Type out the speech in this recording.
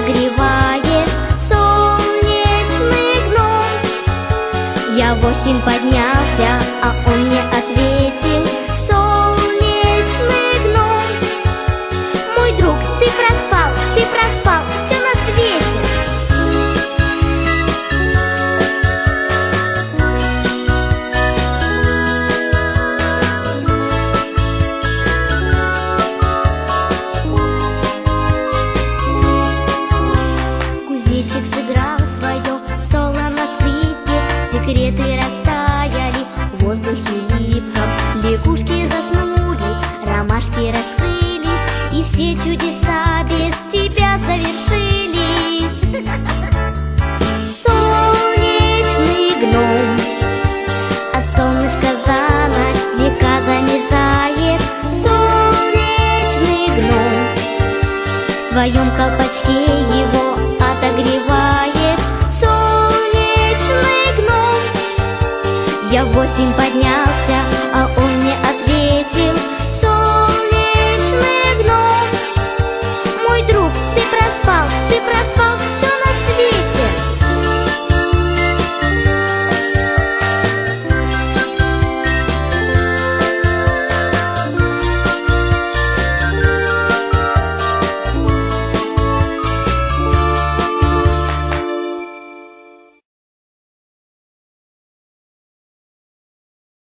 отогревает солнечный гном. Я в 8 поднялся, а он мне ответил: солнечный гном. Мой друг, ты проспал, все на свете. Кузнечик сыграл свое соло на скрипке, секреты растаяли в воздухе липком, лягушки заснули, ромашки раскрылись, и все чудеса без тебя завершились. Солнечный гном, от солнышка за ночь века замерзает. Солнечный гном, в своем колпачке его отогревает солнечный гном. Я в 8 поднялся,